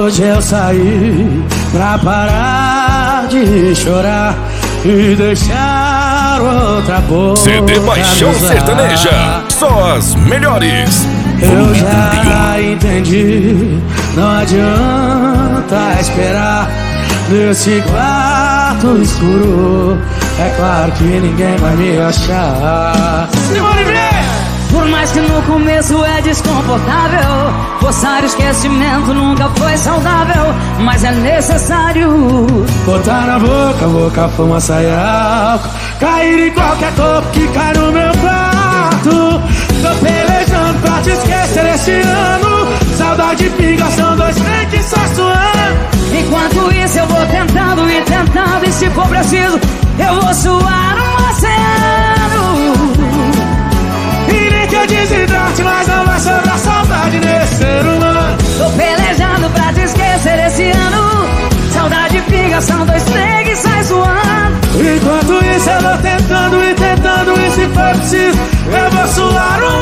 Hoje eu saí pra parar de chorar e deixar outra boca CD Paixão usar. Sertaneja, só as melhores. Eu já entendi, não adianta esperar nesse quarto escuro. É claro que ninguém vai me achar. Por mais que no começo é desconfortável, forçar o esquecimento nunca foi saudável, mas é necessário botar na boca, fumaça e álcool, cair em qualquer corpo que cai no meu quarto. Tô pelejando pra te esquecer esse ano. Saudade pinga, são dois trem que só suando. Enquanto isso eu vou tentando e tentando, e se for preciso eu vou suar um oceano. E nem que eu desidrate, mas não vai sobrar saudade nesse ser humano. Tô pelejando pra te esquecer esse ano. Saudade pinga, são dois trem que sai suando. Enquanto isso eu vou tentando e tentando, e se for preciso eu vou suar um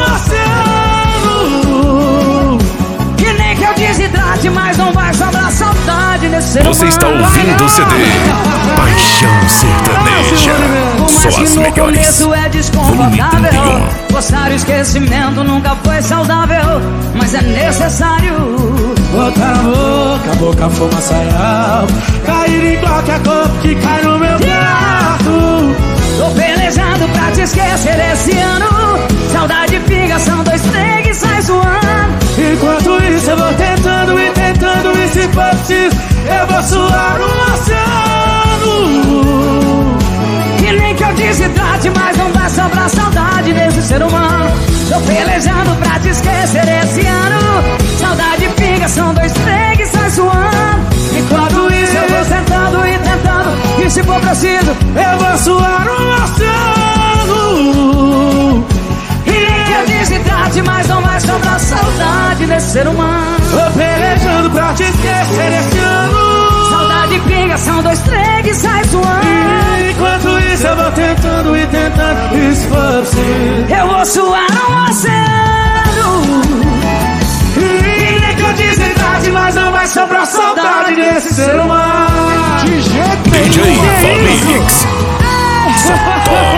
oceano. E nem que eu desidrate, mas não vai sobrar saudade nesse ser humano. Você está ouvindo o CD Paixão Sertaneja, Por só mais que as no melhores. começo é desconfortável, forçar o esquecimento nunca foi saudável, mas é necessário botar na boca, fumaça e álcool, cair em qualquer corpo que cai no meu quarto. Tô pelejando pra te esquecer esse ano. Saudade pinga, são dois trem que sai suando. Enquanto isso eu vou tentando e tentando, e se for preciso eu vou suar um oceano. E nem que eu desidrate, mas não vai sobrar saudade desse ser humano. Tô pelejando pra te esquecer esse ano. Saudade pinga, são dois trem que sai suando. Enquanto isso eu vou tentando e tentando, e se for preciso eu vou suar um oceano. e nem que eu desidrate, mas não vai sobrar saudade desse ser humano. Tô pelejando pra te esquecer esse ano. Saudade pinga, são dois trem que sai suando. Enquanto isso eu vou tentando e tentando, e se for preciso eu vou suar um oceano. e nem que eu desidrate, mas não vai sobrar saudade desse ser humano. De jeito DJ Famix, só